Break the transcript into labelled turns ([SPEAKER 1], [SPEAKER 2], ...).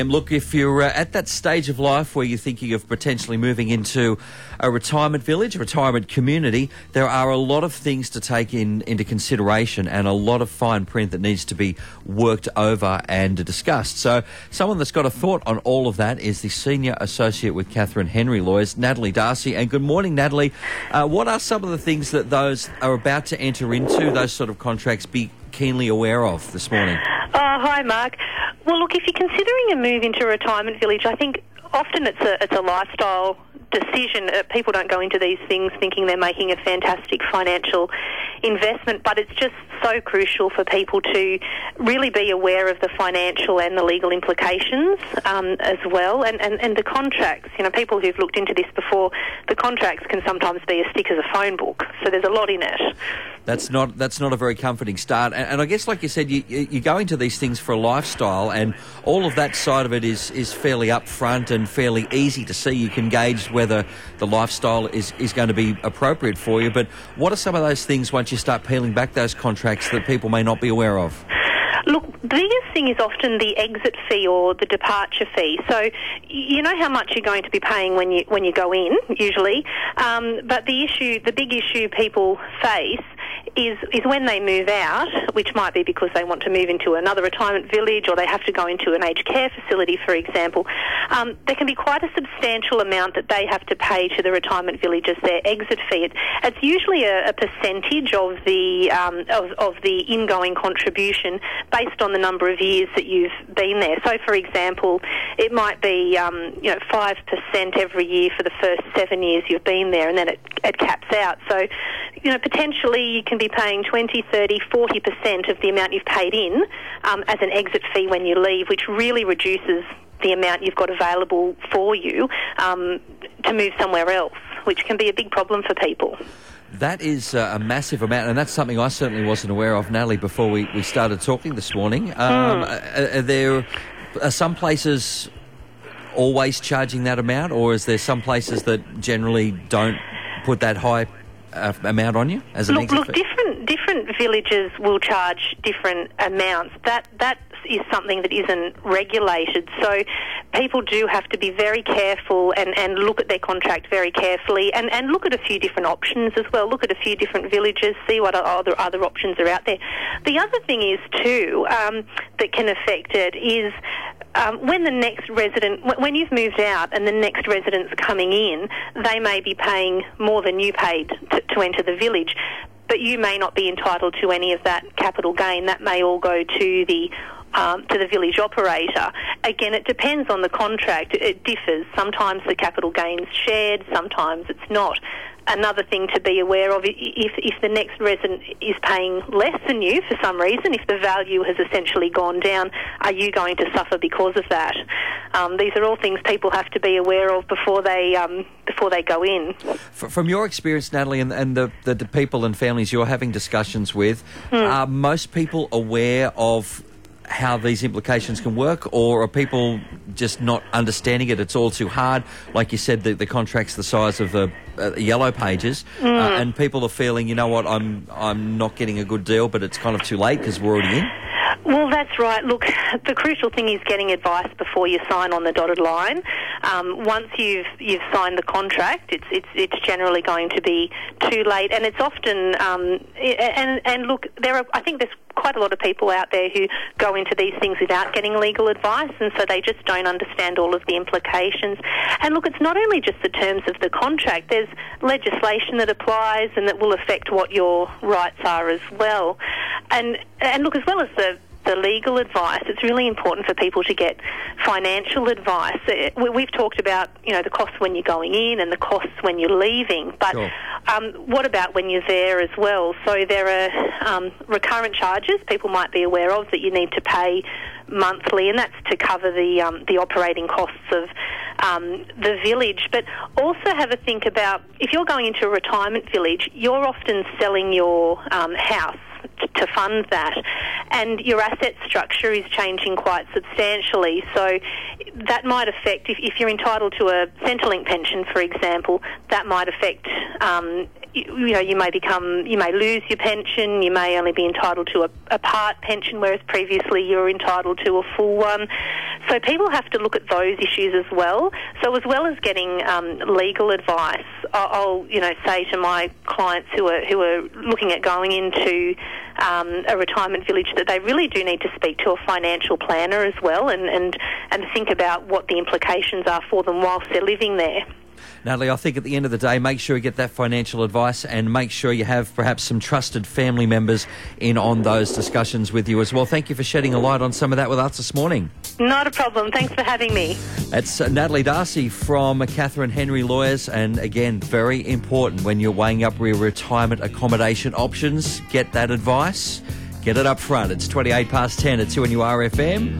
[SPEAKER 1] Look, if you're at that stage of life where you're thinking of potentially moving into a retirement village, a retirement community, there are a lot of things to take into consideration and a lot of fine print that needs to be worked over and discussed. So someone that's got a thought on all of that is the Senior Associate with Catherine Henry Lawyers, Natalie Darcy. And good morning, Natalie. What are some of the things that those are about to enter into, those sort of contracts, be keenly aware of this morning?
[SPEAKER 2] Hi, Mark. Well, look, if you're considering a move into a retirement village, I think often it's a lifestyle decision. People don't go into these things thinking they're making a fantastic financial investment, but it's just so crucial for people to really be aware of the financial and the legal implications as well, and the contracts. You know, people who've looked into this before, the contracts can sometimes be as thick as a phone book, so there's a lot in it.
[SPEAKER 1] That's not a very comforting start, and I guess, like you said, you go into these things for a lifestyle, and all of that side of it is fairly upfront and fairly easy to see. You can gauge whether the lifestyle is going to be appropriate for you. But what are some of those things once you start peeling back those contracts that people may not be aware of?
[SPEAKER 2] Look, the biggest thing is often the exit fee or the departure fee. So you know how much you're going to be paying when you go in, usually. But the big issue people face is when they move out, which might be because they want to move into another retirement village or they have to go into an aged care facility, for example. There can be quite a substantial amount that they have to pay to the retirement village as their exit fee. It's usually a percentage of the ingoing contribution based on the number of years that you've been there. So, for example, it might be 5% every year for the first 7 years you've been there, and then it caps out. So, potentially you can be paying 20, 30, 40% of the amount you've paid in as an exit fee when you leave, which really reduces the amount you've got available for you to move somewhere else, which can be a big problem for people.
[SPEAKER 1] That is a massive amount, and that's something I certainly wasn't aware of, Natalie, before we started talking this morning. Are some places always charging that amount, or is there some places that generally don't put that high amount on you as an exit fee?
[SPEAKER 2] Different villages will charge different amounts. That is something that isn't regulated. So people do have to be very careful and look at their contract very carefully and look at a few different options as well. Look at a few different villages, see what other options are out there. The other thing is too that can affect it is when the next resident, when you've moved out and the next resident's coming in, they may be paying more than you paid to enter the village, but you may not be entitled to any of that capital gain. That may all go to the village operator. Again, it depends on the contract. It differs. Sometimes the capital gain's shared, sometimes it's not. Another thing to be aware of, if the next resident is paying less than you for some reason, if the value has essentially gone down, are you going to suffer because of that? These are all things people have to be aware of before they go in.
[SPEAKER 1] From your experience, Natalie, and the people and families you're having discussions with, are most people aware of how these implications can work, or are people just not understanding it? It's all too hard. Like you said, the contract's the size of the yellow pages, and people are feeling, you know what, I'm not getting a good deal, but it's kind of too late because we're already in.
[SPEAKER 2] Well, that's right. Look, the crucial thing is getting advice before you sign on the dotted line. Once you've signed the contract, it's generally going to be too late, and it's often and look, I think there's quite a lot of people out there who go into these things without getting legal advice, and so they just don't understand all of the implications. And look, it's not only just the terms of the contract. There's legislation that applies and that will affect what your rights are as well. And look, as well as the legal advice, it's really important for people to get financial advice. We've talked about, the costs when you're going in and the costs when you're leaving, but
[SPEAKER 1] sure.
[SPEAKER 2] What about when you're there as well? So there are recurrent charges people might be aware of that you need to pay monthly, and that's to cover the operating costs of the village. But also have a think about, if you're going into a retirement village, you're often selling your house to fund that, and your asset structure is changing quite substantially. So that might affect, if you're entitled to a Centrelink pension, for example, that might affect you may lose your pension, you may only be entitled to a part pension, whereas previously you were entitled to a full one. So people have to look at those issues as well. So as well as getting legal advice, I'll say to my clients who are looking at going into a retirement village that they really do need to speak to a financial planner as well and think about what the implications are for them whilst they're living there.
[SPEAKER 1] Natalie, I think at the end of the day, make sure you get that financial advice and make sure you have perhaps some trusted family members in on those discussions with you as well. Thank you for shedding a light on some of that with us this morning.
[SPEAKER 2] Not a problem. Thanks for having me.
[SPEAKER 1] That's Natalie Darcy from Catherine Henry Lawyers. And again, very important when you're weighing up your retirement accommodation options, get that advice. Get it up front. It's 10 at 2NURFM.